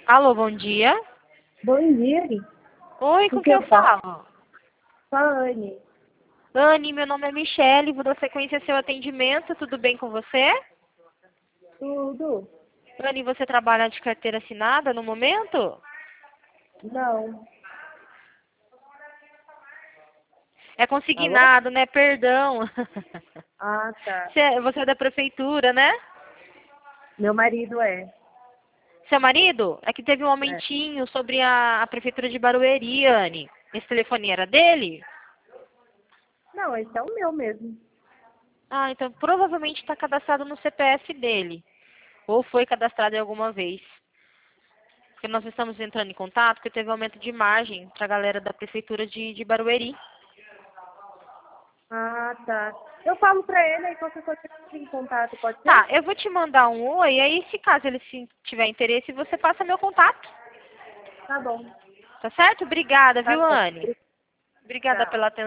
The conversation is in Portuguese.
Alô, bom dia. Bom dia, Gui. Oi, com quem eu falo? Com a Anne. Anne, meu nome é Michele, vou dar sequência ao seu atendimento, tudo bem com você? Tudo? Anne, você trabalha de carteira assinada no momento? Não. É Alô? consignado, né? Perdão. Ah, tá. Você é da prefeitura, né? Meu marido é. Seu marido? É que teve um É. aumentinho sobre a prefeitura de Barueri, Anne. Esse telefone era dele? Não, esse é o meu mesmo. Ah, então provavelmente está cadastrado no CPF dele. Ou foi cadastrado em alguma vez. Porque nós estamos entrando em contato porque teve aumento de margem para a galera da prefeitura de Barueri. Ah, tá. Eu falo pra ele, aí qualquer coisa eu entro em contato, pode ser? Tá, eu vou te mandar um oi, aí se caso ele tiver interesse, você passa meu contato. Tá bom. Tá certo? Obrigada, Tá viu, bom. Anne? Obrigada Tchau. pela atenção.